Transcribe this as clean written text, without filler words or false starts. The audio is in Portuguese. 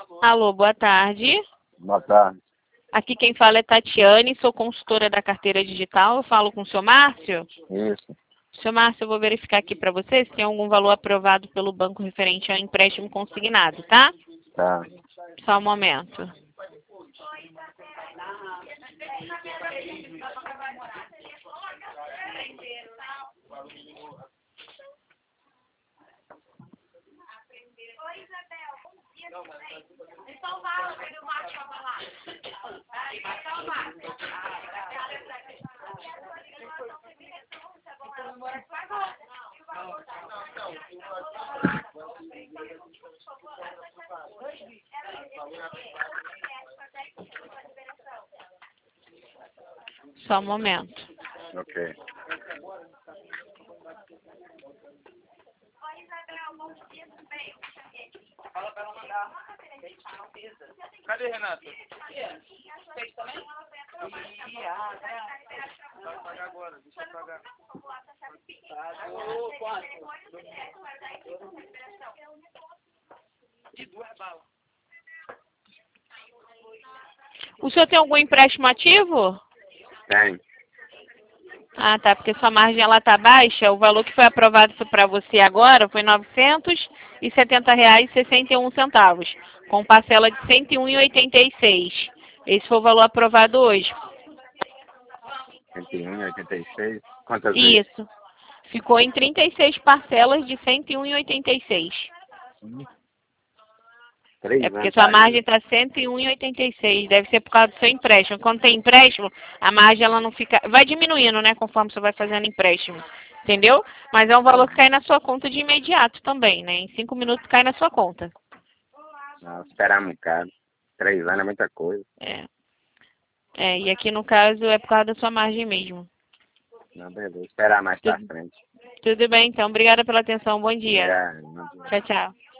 Alô, boa tarde. Boa tarde. Aqui quem fala é Tatiane, sou consultora da carteira digital. Eu falo com o senhor Márcio. Isso. Senhor Márcio, eu vou verificar aqui para você se tem algum valor aprovado pelo banco referente ao empréstimo consignado, tá? Tá. Só um momento. Só um momento. Ok. Cadê, Renata? Fez também? Vai pagar agora, deixa eu pagar. Pagou quanto? E 2 balas. O senhor tem algum empréstimo ativo? Tem. Ah, tá, porque sua margem ela tá baixa. O valor que foi aprovado para você agora foi R$ 970,61, com parcela de R$ 101,86. Esse foi o valor aprovado hoje. 101,86. Quantas vezes? Isso. Ficou em 36 parcelas de R$ 101,86. 3 É porque anos sua pagando. margem está R$ 101,86. Deve ser por causa do seu empréstimo. Quando tem empréstimo, a margem ela não fica... Vai diminuindo, né? Conforme você vai fazendo empréstimo. Entendeu? Mas é um valor que cai na sua conta de imediato também, né? Em 5 minutos cai na sua conta. Não, esperar um bocado. 3 anos é muita coisa. E aqui no caso é por causa da sua margem mesmo. Não, beleza. Esperar mais pra frente. Tudo bem, então. Obrigada pela atenção. Bom dia. Obrigado. Tchau, tchau.